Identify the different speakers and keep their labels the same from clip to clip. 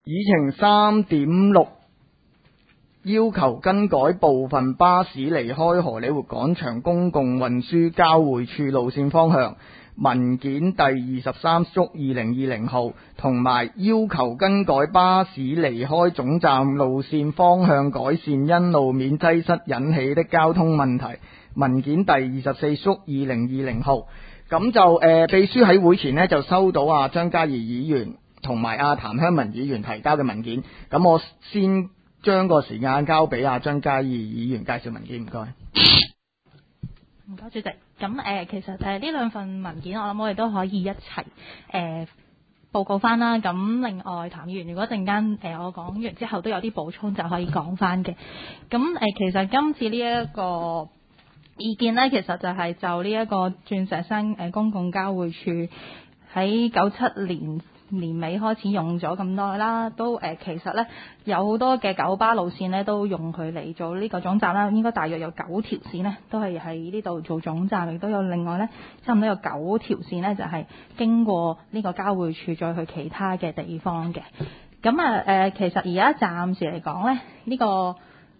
Speaker 1: 議程3.6要求更改部分巴士離開荷里活廣場公共運輸交匯處路線方向文件第23/2020號，同埋要求更改巴士離開總站路線方向改善因路面擠塞引起的交通問題文件第24/2020號。咁就秘書喺會前呢就收到張嘉怡議員同埋譚香文議員提交嘅文件，咁我先將個時間交俾張嘉怡議員介紹文件，唔該。
Speaker 2: 唔該，主席。咁其實呢兩份文件，我諗我哋都可以一齊報告翻啦。咁另外，譚議員如果陣間我講完之後都有啲補充，就可以講翻嘅。咁其實今次呢一個意見呢，其實就係就呢一個鑽石山公共交匯處喺97年年尾開始用咗咁耐啦，都其實呢有好多嘅九巴路線呢都用佢嚟做呢個總站啦，應該大約有9條線呢都係喺呢度做總站，亦都有另外呢差唔多有9條線呢就係經過呢個交匯處再去其他嘅地方嘅。咁其實而家暫時嚟講呢，呢個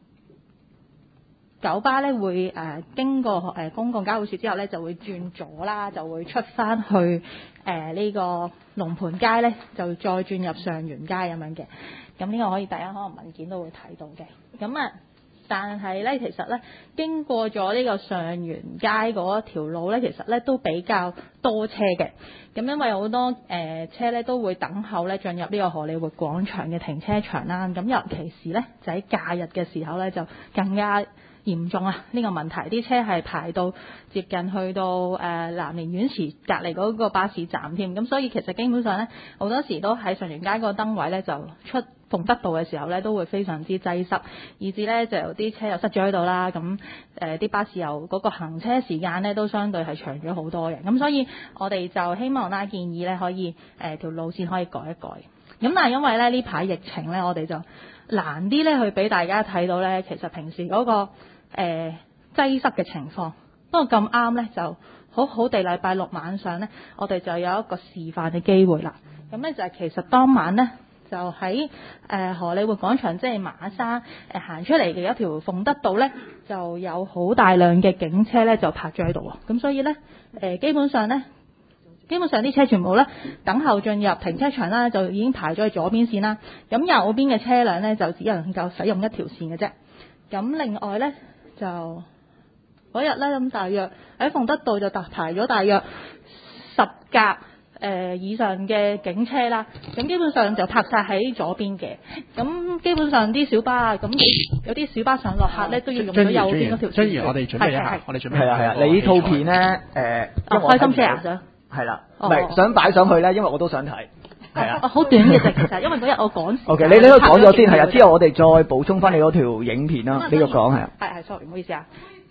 Speaker 2: 九巴咧會經過公共交匯處之後咧就會轉左啦，就會出翻去呢個龍盤街咧，就再轉入上元街咁樣嘅。咁呢個可以大家可能文件都會睇到嘅。咁但係咧其實咧經過咗呢個上元街嗰條路咧，其實咧都比較多車嘅。咁因為好多車咧都會等候咧進入呢個荷里活廣場嘅停車場啦。咁尤其是咧就喺假日嘅時候咧就更加嚴重呢個問題，啲車係排到接近去到南蓮苑池隔離嗰個巴士站添，咁所以其實基本上呢，好多時都喺上元街個燈位呢，就出鳳德道嘅時候呢，都會非常之擠塞，以至呢就有啲車又塞咗喺度啦，咁啲巴士又嗰個行車時間呢，都相對係長咗好多嘅，咁所以我哋就希望啦建議呢可以條路線可以改一改，咁但係因為呢排疫情呢，我哋就難啲呢去俾大家睇到呢，其實平時嗰個擠塞嘅情況，不過咁啱呢，就好好地禮拜六晚上呢，我哋就有一個示範嘅機會啦。咁呢，就係其實當晚呢，就喺荷里活廣場即係馬沙行出嚟嘅一條鳳德道呢，就有好大量嘅警車呢，就泊咗喺度。咁所以呢，基本上啲車全部呢，等候進入停車場啦，就已經排咗去左邊線啦。咁右邊嘅車輛呢，就只能夠使用一條線嘅啫。咁另外呢，就嗰日咧，咁大約喺鳳德道就排咗大約10架以上嘅警車啦，咁基本上就泊晒喺左邊嘅，咁基本上啲小巴咁有啲小巴上落客咧都要用咗右邊嗰條線。張議員，我哋準備一下，我哋準備係啊，你套片咧開心車啊，想係啦，唔係想擺上去咧，因為我都想睇。係啊，好短嘅啫，其實，因為嗰日我趕時。O K， 你都講咗先，係啊，之後我哋再補充翻你嗰條影片啦，呢個講係啊。係 sorry， 唔好意思啊。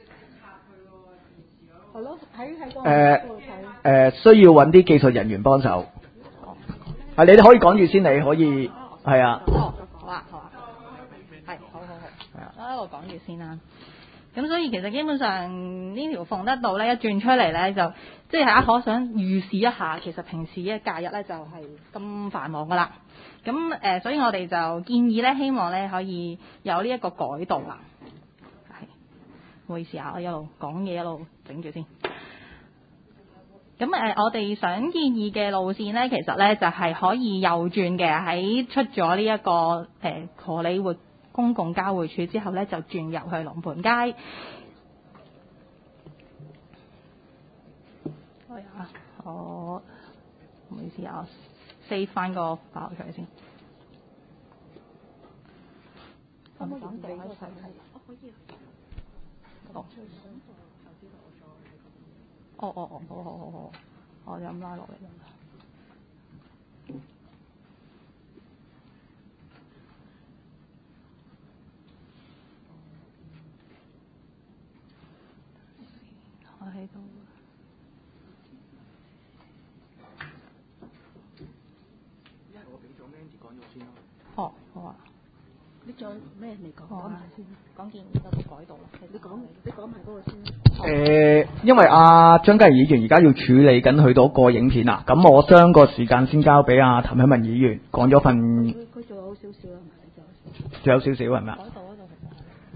Speaker 2: 係咯，喺個需要揾啲技術人員幫手。係你哋可以講住先，你可以係啊。好啊，係，好。係啊，我講住先啦。咁所以其實基本上呢條鳳德道咧一轉出嚟咧就即係大家可想預示一下，其實平時嘅假日咧就係咁繁忙噶啦。咁所以我哋就建議咧，希望咧可以有呢一個改動啦。係，唔好意思啊，我一路講嘢一路整住先。咁我哋想建議嘅路線咧，其實咧就係可以右轉嘅，喺出咗呢一個荷里活公共交匯處之後咧，就轉入去龍盤街。係啊，我唔好意思啊，我 save 翻個爆出嚟先。可唔可以講地一齊？可以啊。好，我就咁拉落嚟啦。我喺度。一係我俾咗 Mandy 講咗先咯。好啊。
Speaker 3: 你仲有咩未講？講埋先。
Speaker 2: 講件嗰個改動啦。
Speaker 3: 你講埋嗰個先。
Speaker 1: 因為張嘉怡議員而家要處理緊佢嗰個影片啊，咁我將個時間先交俾阿譚啟文議員講咗份。
Speaker 3: 佢仲有少少啦，
Speaker 1: 仲有少少係咪啊？
Speaker 2: 改動嗰度其實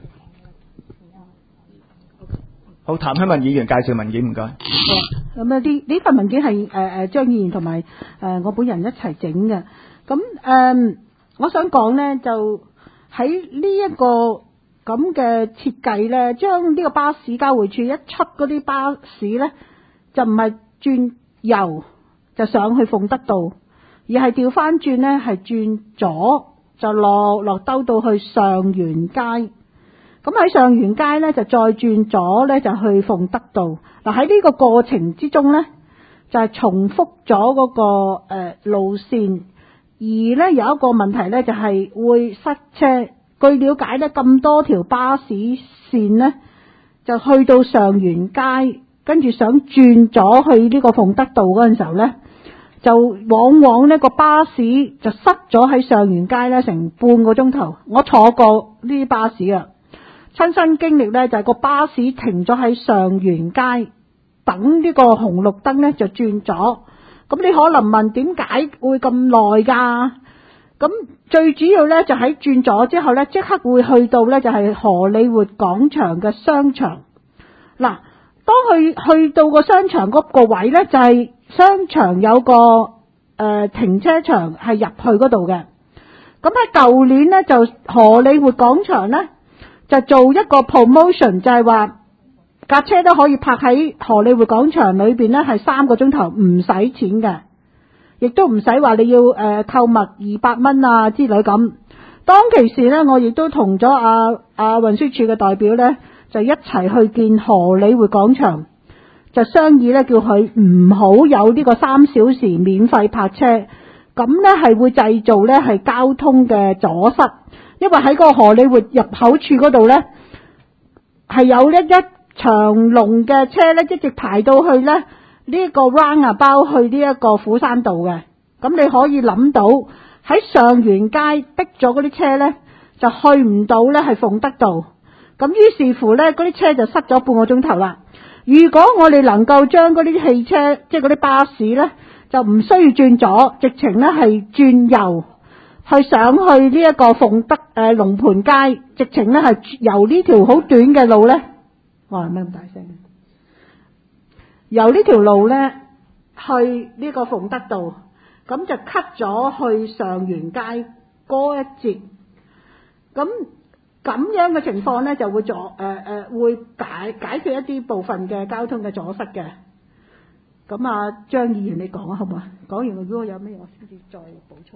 Speaker 1: 好，譚啟文議員介紹文件唔該。
Speaker 3: 咁啊，呢份文件係張議員同埋我本人一齊整嘅。咁我想講呢，就喺呢一個咁嘅設計呢，將呢個巴士交匯處一出嗰啲巴士呢，就唔係轉右就上去鳳德道，而係調翻轉呢，係轉左就落兜到去上元街。咁喺上元街呢，就再轉左呢，就去鳳德道。嗱，喺呢個過程之中呢，就係重複咗嗰個路線，而呢有一個問題呢，就係會塞車。據了解呢，咁多條巴士線呢，就去到上元街，跟住想轉咗去呢個鳳德道嗰陣時候呢，就往往呢個巴士就塞咗喺上元街呢，成半個鐘頭。我坐過呢啲巴士啊，親身經歷呢，就係個巴士停咗喺上元街，等呢個紅綠燈呢就轉咗。咁你可能問點解會咁耐㗎？咁最主要呢，就喺轉咗之後呢，即刻會去到呢，就係荷里活廣場嘅商場。嗱，當佢去到個商場嗰個位呢，就係商場有個停車場係入去嗰度嘅。咁喺舊年呢，就荷里活廣場呢，就做一個 promotion， 就係話架車都可以泊喺荷里活廣場裏邊呢，係3個鐘頭唔使錢嘅，亦都唔使話你要購物200蚊啊之類咁。當其時呢，我亦都同咗運輸署嘅代表呢，就一齊去見荷里活廣場，就商議呢，叫佢唔好有呢個3小時免費泊車，咁呢係會製造呢係交通嘅阻塞。因為喺個荷里活入口處嗰度呢，係有一長龍嘅車呢，一直排到去呢個 roundabout 去呢一個虎山道嘅。咁你可以諗到喺上元街逼咗嗰啲車呢，就去唔到呢係鳳德道。咁於是乎呢，嗰啲車就塞咗半個鐘頭啦。如果我哋能夠將嗰啲汽車，即係嗰啲巴士呢，就唔需要轉左，直情呢係轉右。去上去呢一個鳳德龍盤街，直情呢係由呢條好短嘅路呢，哇咩咁大聲？由呢條路呢去呢個鳳德道，咁就 cut 咗去上元街嗰一節。咁樣嘅情況呢，就會會解決一啲部分嘅交通嘅阻塞嘅。咁張議員你講啊，好唔好啊？講完如果有咩我先至再補充。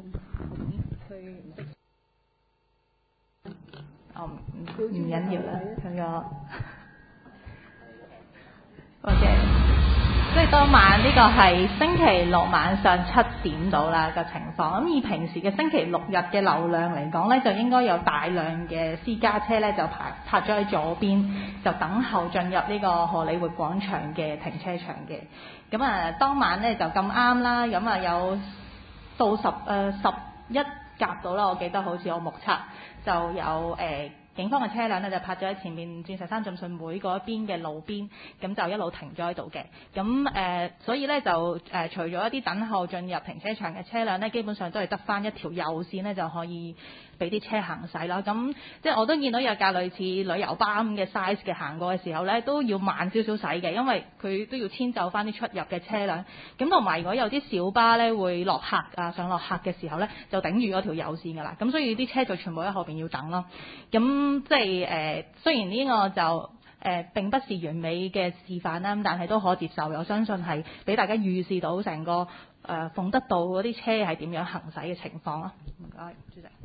Speaker 2: 唔緊要啦，咁樣。OK，即係當晚呢個係星期六晚上7點到啦個情況。咁以平時嘅星期六日嘅流量嚟講呢，就應該有大量嘅私家車呢，就泊咗喺左邊，就等候進入呢個荷里活廣場嘅停車場嘅。咁當晚呢，就咁啱啦，咁有到11架到啦，我記得好似我目測就有警方嘅車輛呢，就泊咗喺前面鑽石山浸信會嗰邊嘅路邊，咁就一路停咗喺度嘅。咁所以呢，就除咗一啲等候進入停車場嘅車輛呢，基本上都係得翻一條右線呢，就可以俾啲車行駛啦。咁即係我都見到有架類似旅遊巴咁嘅 size 嘅行過嘅時候呢，都要慢少少駛嘅，因為佢都要遷就翻啲出入嘅車輛。咁同埋如果有啲小巴呢會落客啊上落客嘅時候呢，就頂住嗰條右線㗎啦。咁所以啲車就全部喺後邊要等咯。咁即係雖然呢個就並不是完美嘅示範啦，但係都可接受。我相信係俾大家預示到成個鳳德道嗰啲車係點樣行駛嘅情況咯。唔該，主席。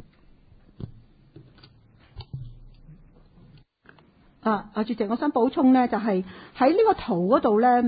Speaker 3: 主席，我想補充呢，就係喺呢個圖嗰度呢，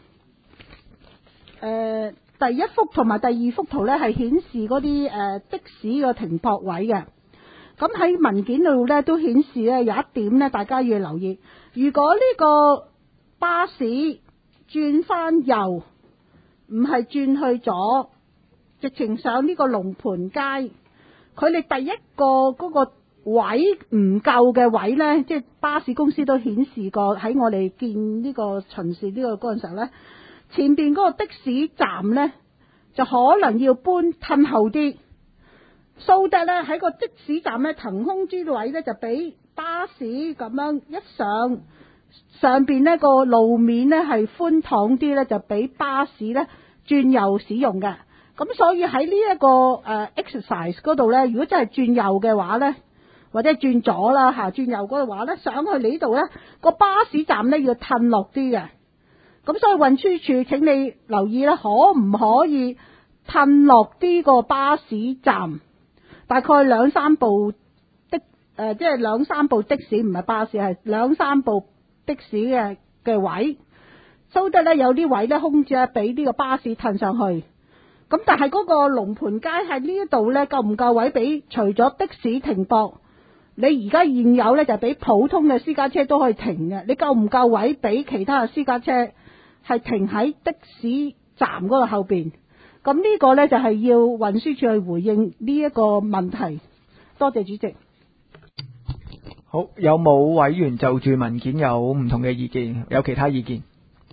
Speaker 3: 第一幅同埋第二幅圖呢係顯示嗰啲的士嘅停泊位嘅。咁喺文件度呢都顯示呢有一點呢，大家要留意。如果呢個巴士轉翻右，唔係轉去左，直情上呢個龍盤街，佢哋第一個嗰個位唔夠嘅位呢，即係巴士公司都顯示過喺我哋見呢個巡視呢個嗰陣時候呢，前邊嗰個的士站呢，就可能要搬褪後啲，蘇得呢喺個的士站呢騰空之位呢，就俾巴士咁樣一上邊呢個路面呢係寬敞啲呢，就俾巴士呢轉右使用嘅。咁所以喺呢一個exercise 嗰度呢，如果真係轉右嘅話呢，或者轉左啦嚇，轉右嗰度話呢，上去你呢度呢個巴士站呢要褪落啲嘅。咁所以運輸署請你留意呢，可唔可以褪落啲個巴士站？大概2、3部的即係2、3部的士，唔係巴士，係2、3部的士嘅位，收得呢有啲位呢空置俾呢個巴士褪上去。咁但係嗰個龍盤街喺呢一度呢，夠唔夠位俾除咗的士停泊？你而家現有呢，就俾普通嘅私家車都可以停嘅。你夠唔夠位俾其他嘅私家車係停喺的士站嗰個後邊？咁呢個呢，就係要運輸署去回應呢一個問題。多謝主席。
Speaker 1: 好，有冇委員就住文件有唔同嘅意見？有其他意見？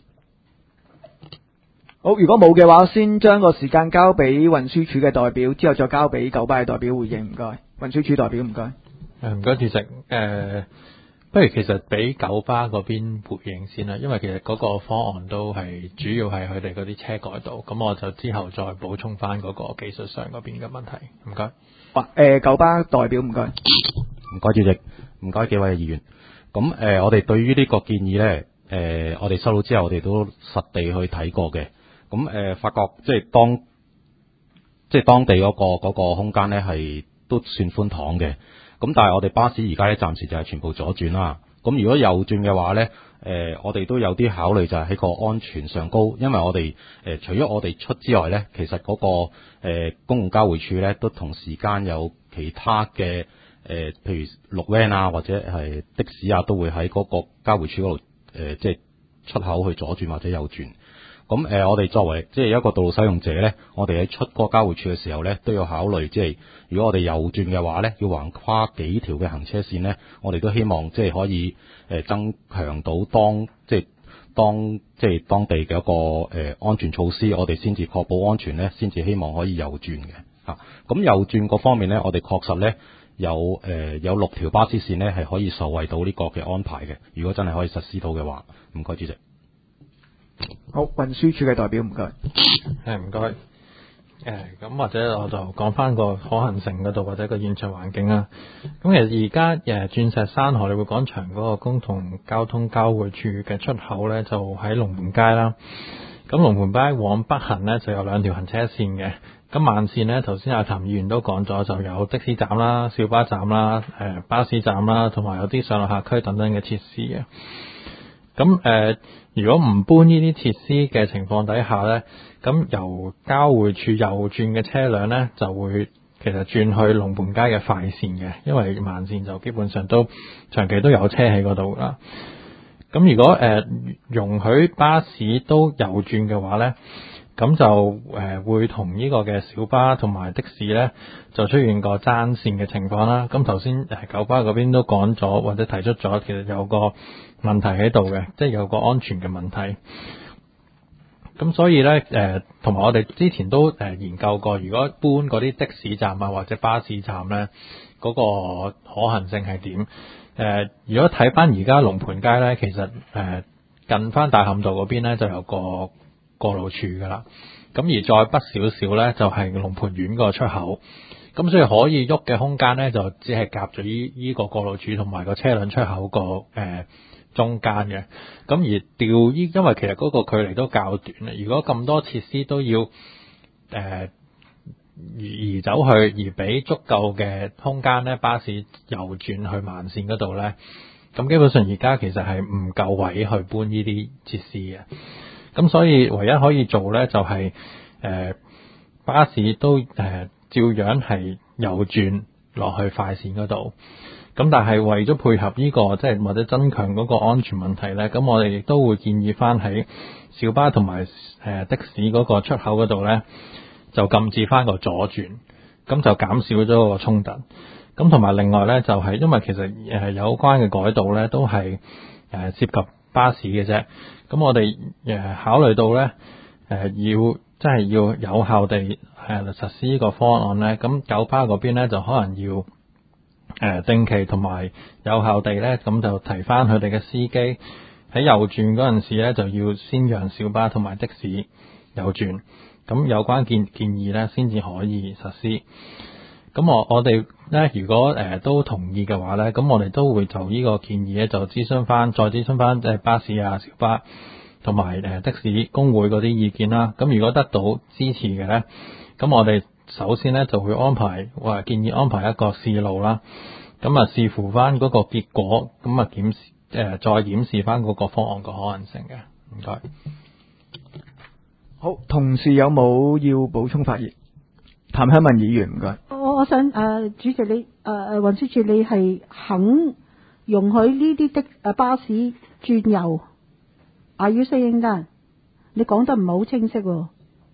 Speaker 1: 好，如果冇嘅話，先將個時間交俾運輸署嘅代表，之後再交俾九巴嘅代表回應。唔該，運輸署代表，唔該。
Speaker 4: 唔該，主席。不如其實俾九巴嗰邊回應先啦，因為其實嗰個方案都係主要係佢哋嗰啲車改道，咁我就之後再補充翻嗰個技術上嗰邊嘅問題。唔該。
Speaker 1: 九巴代表，唔該。
Speaker 5: 唔該，主席，唔該幾位議員。咁我哋對於呢個建議呢，我哋收到之後，我哋都實地去睇過嘅。咁發覺即係當地嗰個空間呢係都算寬敞嘅。咁但係我哋巴士而家咧暫時就係全部左轉啦。咁如果右轉嘅話咧，我哋都有啲考慮就係喺個安全上高，因為我哋除咗我哋出之外咧，其實嗰個公共交匯處咧都同時間有其他嘅譬如綠 van 啊或者係的士啊，都會喺嗰個交匯處嗰度即係出口去左轉或者右轉。咁我哋作為即係一個道路使用者咧，我哋喺出嗰個交匯處嘅時候咧，都要考慮即係如果我哋右轉嘅話咧，要橫跨幾條嘅行車線咧，我哋都希望即係可以增強到當地嘅一個安全措施，我哋先至確保安全咧，先至希望可以右轉嘅嚇。咁右轉嗰方面咧，我哋確實咧有6條巴士線咧係可以受惠到呢個嘅安排嘅。如果真係可以實施到嘅話，唔該主席。
Speaker 1: 好，運輸署嘅代表，唔該。
Speaker 4: 唔該。咁或者我就講翻個可行性嗰度，或者個現場環境啦。咁其實而家鑽石山荷里活廣場嗰個公共交通交匯處嘅出口呢，就喺龍門街啦。咁龍門街往北行呢，就有2條行車線嘅。咁慢線呢，頭先阿譚議員都講咗，就有的士站啦、小巴站啦、巴士站啦，同埋有啲上落客區等等嘅設施嘅。咁如果唔搬呢啲設施嘅情況底下呢，咁由交匯處右轉嘅車輛呢，就會其實轉去龍門街嘅快線嘅，因為慢線就基本上都長期都有車喺嗰度啦。咁如果容許巴士都右轉嘅話呢，咁就會同呢個嘅小巴同埋的士呢，就出現個爭線嘅情況啦。咁頭先九巴嗰邊都講咗或者提出咗，其實有個問題喺度嘅，即係有個安全嘅問題。咁所以呢，同埋我哋之前都研究過，如果搬嗰啲的士站啊或者巴士站呢，嗰個可行性係點？如果睇翻而家龍盤街呢，其實近翻大磡道嗰邊呢，就有個過路處噶啦。咁而再北少少呢，就係龍盤苑個出口。咁所以可以喐嘅空間呢，就只係夾咗依個過路處同埋個車輛出口個中間嘅。咁而因為其實嗰個距離都較短啦。如果咁多設施都要移走去，而俾足夠嘅空間呢，巴士右轉去慢線嗰度呢，咁基本上而家其實係唔夠位去搬呢啲設施嘅。咁所以唯一可以做呢，就係巴士都照樣係右轉落去快線嗰度。咁但係為咗配合呢個即係或者增強嗰個安全問題呢，咁我哋亦都會建議翻喺小巴同埋的士嗰個出口嗰度呢，就禁止翻個左轉，咁就減少咗個衝突。 咁同埋另外咧就係因為其實有關嘅改道咧都係涉及巴士嘅啫。咁我哋考慮到咧要真係要有效地實施呢個方案咧，咁九巴嗰邊咧就可能要定期同埋有效地咧，咁就提翻佢哋嘅司機喺右轉嗰陣時咧，就要先讓小巴同埋的士右轉。咁有關建議咧，先至可以實施。咁我哋咧，如果都同意嘅話咧，咁我哋都會就呢個建議咧，就再諮詢翻巴士啊、小巴同埋的士工會嗰啲意見啦。咁如果得到支持嘅咧，咁我哋首先咧就會建議安排一個試路啦。咁啊視乎翻嗰個結果，咁啊再檢視翻嗰個方案個可能性嘅。唔該。
Speaker 1: 好，同事有冇要補充發言？譚香文議員，唔該。
Speaker 3: 我想主席你運輸署你係肯容許呢啲的巴士轉右？Are you saying that？你講得唔係好清晰喎。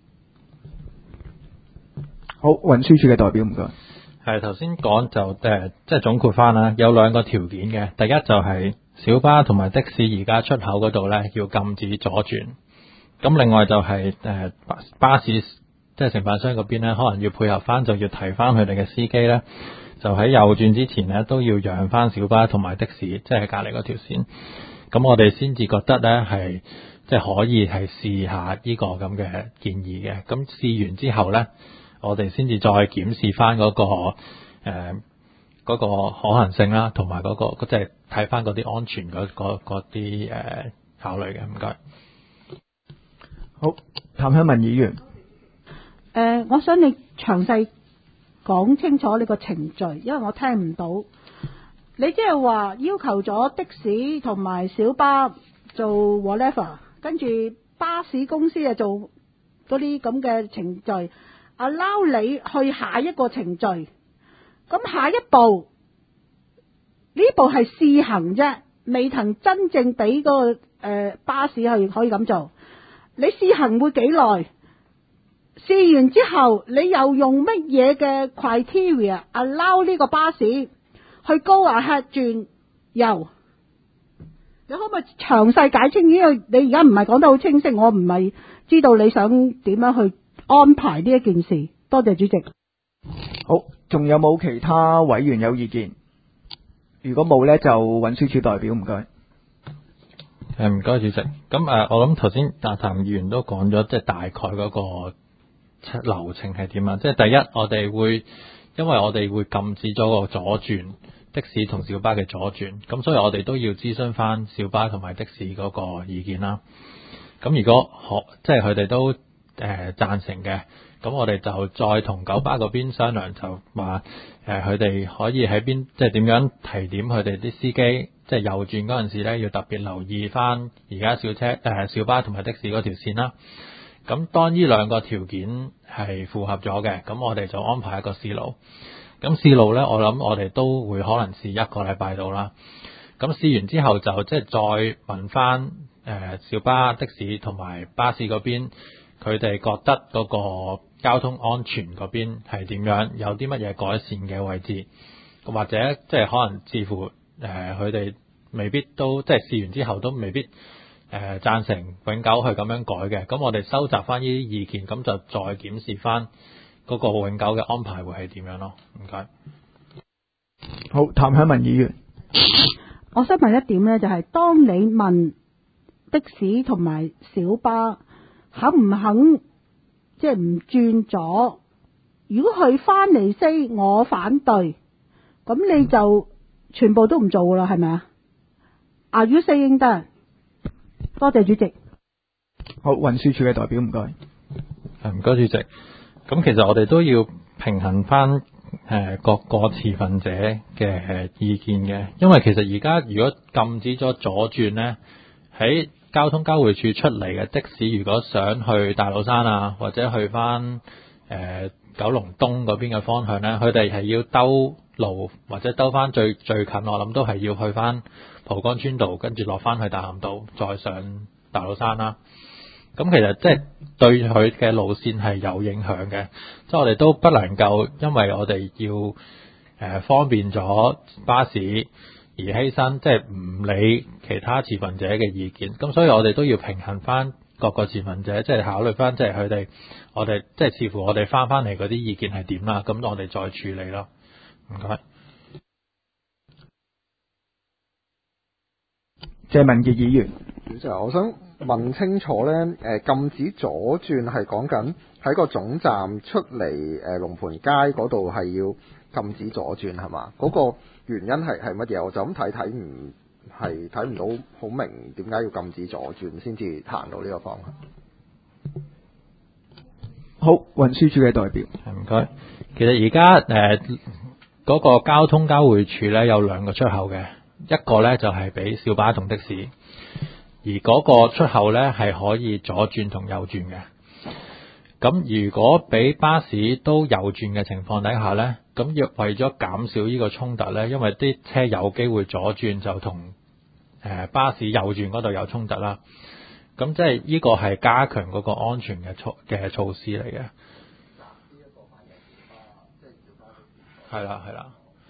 Speaker 1: 好，運輸署嘅代表，唔該。
Speaker 4: 係頭先講就即係總括翻啦，有兩個條件嘅。第一就係小巴同埋的士而家出口嗰度咧要禁止左轉。咁另外就係巴士即係承辦商嗰邊咧，可能要配合翻，就要提翻佢哋嘅司機咧，就喺右轉之前咧都要讓翻小巴同埋的士，即係隔離嗰條線。咁我哋先至覺得咧係即係可以係試下呢個咁嘅建議嘅。咁試完之後咧，我哋先至再檢視翻嗰個可行性啦，同埋嗰個即係睇翻嗰啲安全嗰啲考慮嘅。唔該。
Speaker 1: 好，譚香文議員。
Speaker 3: 我想你詳細講清楚你個程序，因為我聽唔到。你即係話要求咗的士同埋小巴做 whatever， 跟住巴士公司啊做嗰啲咁嘅程序，allow 你去下一個程序。咁下一步呢步係試行啫，未曾真正俾個巴士可以咁做。你試行會幾耐？試完之後，你又用乜嘢嘅 criteria allow 呢個巴士去go ahead轉右？你可唔可以詳細解清？因為你而家唔係講得好清晰，我唔係知道你想點樣去安排呢一件事。多謝主席。
Speaker 1: 好，仲有冇其他委員有意見？如果冇呢，就運輸署代表，唔該。
Speaker 4: 唔該主席。咁我諗頭先譚議員都講咗，即係大概嗰個流程係點啊？即係第一，因為我哋會禁止咗個左轉的士同小巴嘅左轉，咁所以我哋都要諮詢翻小巴同埋的士嗰個意見啦。咁如果即係佢哋都贊成嘅，咁我哋就再同九巴嗰邊商量，就話佢哋可以喺邊，即係點樣提點佢哋啲司機，即係右轉嗰陣時咧，要特別留意翻而家小巴同埋的士嗰條線啦。咁當呢兩個條件係符合咗嘅，咁我哋就安排一個試路。咁試路呢，我諗我哋都會可能試1個禮拜到啦。咁試完之後就即係再問翻小巴、的士同埋巴士嗰邊，佢哋覺得嗰個交通安全嗰邊係點樣，有啲乜嘢改善嘅位置，或者即係可能似乎佢哋未必都即係試完之後都未必贊成永久去咁樣改嘅。咁我哋收集翻呢啲意見，咁就再檢視翻嗰個永久嘅安排會係點樣咯。唔該。
Speaker 1: 好，譚香文議員。
Speaker 3: 我想問一點呢，就係當你問的士同埋小巴肯唔肯即係唔轉左，如果佢翻嚟 say 我反對，咁你就全部都唔做噶啦，係咪啊？Are you saying that？多謝主席。
Speaker 1: 好，運輸署嘅代表，唔該。
Speaker 4: 唔該主席。咁其實我哋都要平衡翻各個持份者嘅意見嘅，因為其實而家如果禁止咗左轉呢，喺交通交匯處出嚟嘅的士，如果想去大老山啊，或者去翻九龍東嗰邊嘅方向呢，佢哋係要兜路或者兜翻最近，我諗都係要去翻蒲崗村道，跟住落翻去大潭道，再上大老山啦。咁其實即係對佢嘅路線係有影響嘅，即係我哋都不能夠因為我哋要方便咗巴士而犧牲，即係唔理其他持份者嘅意見。咁所以我哋都要平衡翻各個持份者，即係考慮翻即係佢哋，我哋即係視乎我哋翻嚟嗰啲意見係點啦，咁我哋再處理咯。唔該。
Speaker 1: 謝文傑議員，
Speaker 6: 主席，我想問清楚呢，禁止左轉係講緊喺個總站出嚟龍盤街嗰度係要禁止左轉係嘛？嗰個原因係乜嘢？我就咁睇唔到好明點解要禁止左轉先至行到呢個方向。
Speaker 1: 好，運輸署嘅代表。
Speaker 4: 唔該。其實而家嗰個交通交匯處咧有兩個出口嘅，一個咧就係俾小巴同的士，而嗰個出口咧係可以左轉同右轉嘅。咁如果俾巴士都右轉嘅情況底下咧，咁若為咗減少呢個衝突咧，因為啲車有機會左轉就同巴士右轉嗰度有衝突啦。咁即係呢個係加強嗰個安全嘅措施嚟嘅。係啦。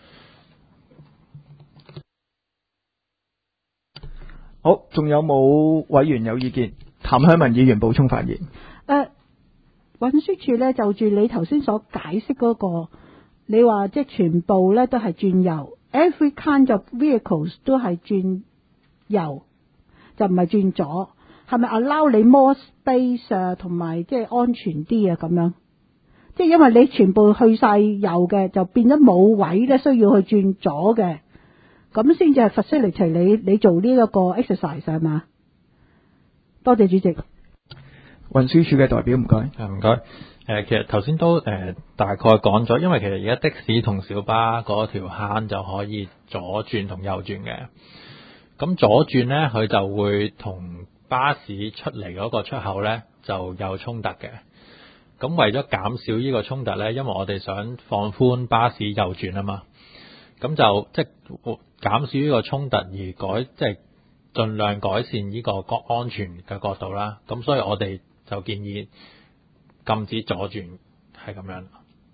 Speaker 1: 好，仲有冇委員有意見？譚香文議員補充發言。
Speaker 3: 運輸署咧就住你頭先所解釋嗰個，你話即係全部咧都係轉右 ，every kind of vehicles 都係轉右，就唔係轉左，係咪 allow 你 more space 啊，同埋即係安全啲啊咁樣？即係因為你全部去晒右嘅，就變咗冇位咧，需要去轉左嘅，咁先至係 facilitate你做呢一個 exercise 係嘛？多謝主席。
Speaker 1: 運輸署嘅代表，唔該。
Speaker 4: 唔該。其實頭先都大概講咗，因為其實而家的士同小巴嗰條坑就可以左轉同右轉嘅。咁左轉呢，佢就會同巴士出嚟嗰個出口呢就有衝突嘅。咁為咗減少呢個衝突呢，因為我哋想放寬巴士右轉啊嘛，咁就即係減少呢個衝突而即係盡量改善呢個安全嘅角度啦。咁所以我哋就建議禁止左轉，係咁樣。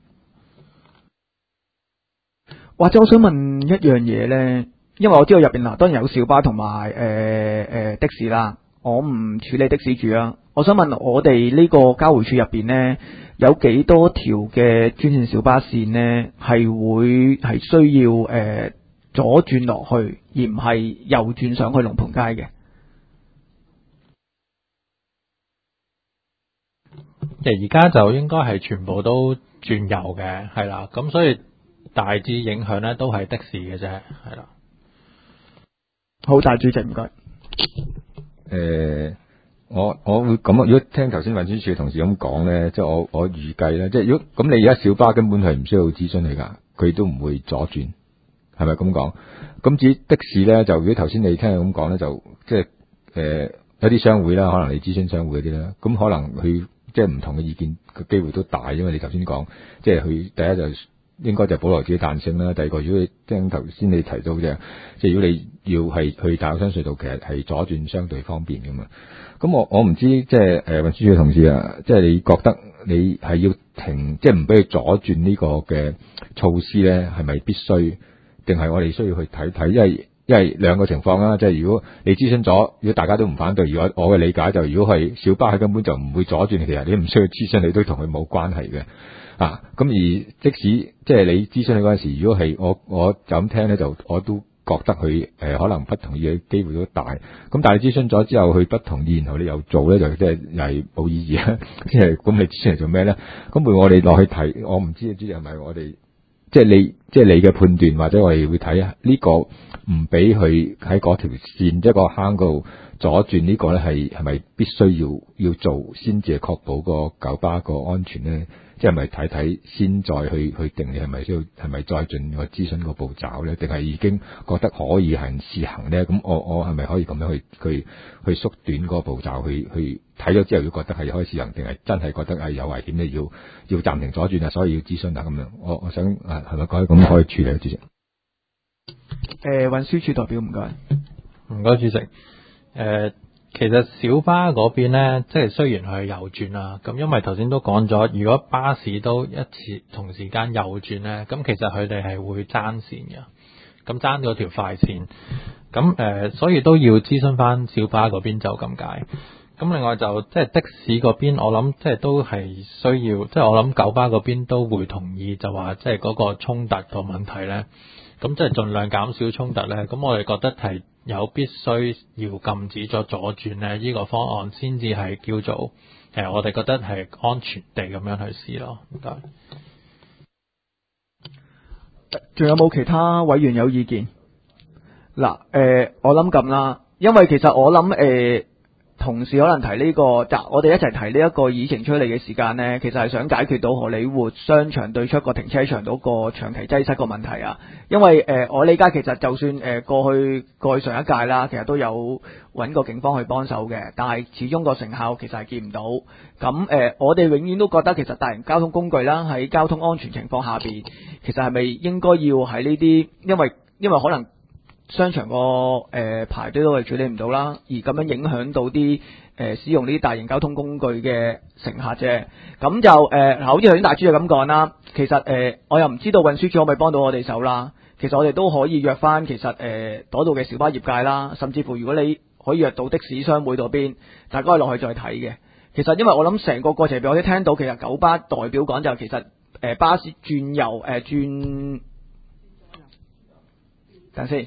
Speaker 1: 或者我想問一樣嘢呢，因為我知道入邊嗱當然有小巴同埋的士啦，我唔處理的士住啦。我想問我哋呢個交匯處入邊呢，有幾多條嘅專線小巴線呢係需要左轉落去，而唔係右轉上去龍盤街嘅？
Speaker 4: 而家就應該係全部都轉右嘅，係啦，咁所以大致影響咧都係的士嘅啫，係啦。
Speaker 1: 好，大主席唔該。
Speaker 7: 我會咁，如果聽頭先運輸署嘅同事咁講咧，即係我預計咧，即係如果咁你而家小巴根本係唔需要諮詢你㗎，佢都唔會左轉，係咪咁講？咁至於的士咧，就如果頭先你聽佢咁講咧，就即係有啲商會啦，可能你諮詢商會嗰啲啦，咁可能佢即係唔同嘅意見嘅機會都大，因為你頭先講，即係佢第一就應該就保留自己彈性啦。第二個，如果你聽頭先你提到嘅，即係如果你要係去大澳山隧道，其實係左轉相對方便㗎嘛。咁我唔知即係運輸署嘅同事啊，即係你覺得你係要停，即係唔俾佢左轉呢個嘅措施咧，係咪必須？定係我哋需要去睇睇？因為兩個情況啦，即係如果你諮詢咗，如果大家都唔反對，如果我嘅理解就如果係小巴，佢根本就唔會左轉，其實你唔需要諮詢，你都同佢冇關係嘅啊。咁而即使即係你諮詢你嗰陣時，如果係我就咁聽咧，就我都覺得佢可能不同意嘅機會都大。咁但係諮詢咗之後，佢不同意，然後你又做咧，就即係又係冇意義啊！即係咁你諮詢嚟做咩咧？咁會我哋落去睇，我唔知主席係咪我哋即係你嘅判斷，或者我哋會睇啊呢個唔俾佢喺嗰條線一個坑嗰度左轉呢個咧，係咪必須要做先至係確保個九巴個安全咧？即係咪睇睇先再去定你係咪需要係咪再進個諮詢個步驟咧？定係已經覺得可以係試行咧？咁我係咪可以咁樣去縮短嗰個步驟去睇咗之後，要覺得係可以試行，定係真係覺得係有危險咧？要暫停左轉啊，所以要諮詢啊咁樣。我想係咪咁可以處理主席？
Speaker 1: 運輸署代表唔該。
Speaker 4: 唔該主席。 其實小巴嗰邊呢，即係雖然佢係右轉啦，咁因為頭先都講咗，如果巴士都一次同時間右轉呢，咁其實佢哋係會爭線嘅，咁爭咗條快線，咁所以都要諮詢翻小巴嗰邊就咁解。咁另外就即係的士嗰邊，我諗即係都係需要，即係我諗九巴嗰邊都會同意，就話即係嗰個衝突個問題呢。咁即係盡量減少衝突呢。咁我哋覺得係有必須要禁止咗左轉呢，呢個方案先至係叫做我哋覺得係安全地咁樣去試咯。唔該。
Speaker 1: 仲有冇其他委員有意見？嗱，我諗咁啦，因為其實我諗同事可能提呢個，我哋一齊提呢一個議程出嚟嘅時間呢，其實係想解決到荷里活商場對出個停車場嗰個長期擠塞個問題啊。因為我理解其實就算過去上一屆啦，其實都有揾過警方去幫手嘅，但係始終個成效其實係見唔到。咁我哋永遠都覺得其實大型交通工具啦，喺交通安全情況下邊，其實係咪應該要喺呢啲，因為可能商場個排隊都係處理唔到啦，而咁樣影響到啲使用呢啲大型交通工具嘅乘客啫。咁就好似頭先大豬就咁講啦。其實我又唔知道運輸署可唔可以幫到我哋手啦。其實我哋都可以約翻其實嗰度嘅小巴業界啦，甚至乎如果你可以約到的士商會嗰邊，大家可以落去再睇嘅。其實因為我諗成個過程入邊，我哋聽到其實九巴代表講就其實巴士轉右等先。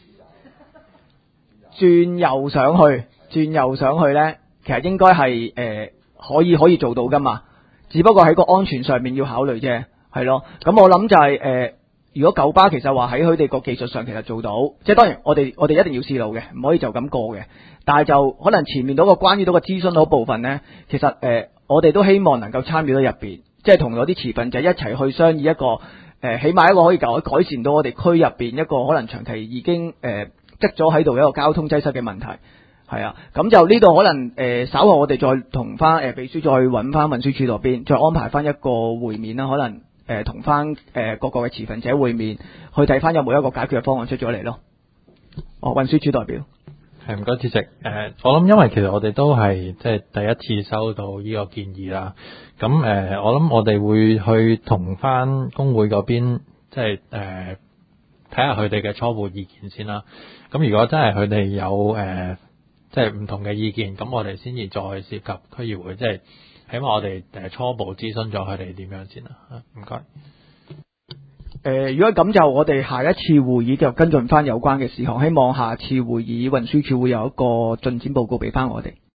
Speaker 1: 轉右上去呢，其實應該係可以做到噶嘛，只不過喺個安全上面要考慮啫，係咯。咁我諗就係如果九巴其實話喺佢哋個技術上其實做到，即係當然我哋一定要試路嘅，唔可以就咁過嘅。但係就可能前面嗰個關於到個諮詢嗰部分呢，其實我哋都希望能夠參與到入邊，即係同嗰啲持份者一齊去商議一個起碼一個可以改善到我哋區入邊一個可能長期已經積咗喺度一個交通擠塞嘅問題，係啊，咁就呢度可能稍後我哋再同翻秘書再揾翻運輸署嗰邊，再安排翻一個會面啦，可能同翻各個嘅持份者會面，去睇翻有冇一個解決嘅方案出咗嚟咯。運輸署代表。
Speaker 4: 係，唔該主席。我諗因為其實我哋都係即係第一次收到呢個建議啦。咁我諗我哋會去同翻工會嗰邊，即係睇下佢哋嘅初步意見先啦。咁如果真係佢哋有即係唔同嘅意見，咁我哋先至再涉及區議會，即係起碼我哋初步諮詢咗佢哋點樣先啦。唔該。
Speaker 1: 如果咁就我哋下一次會議就跟進翻有關嘅事項，希望下次會議運輸署會有一個進展報告俾翻我哋。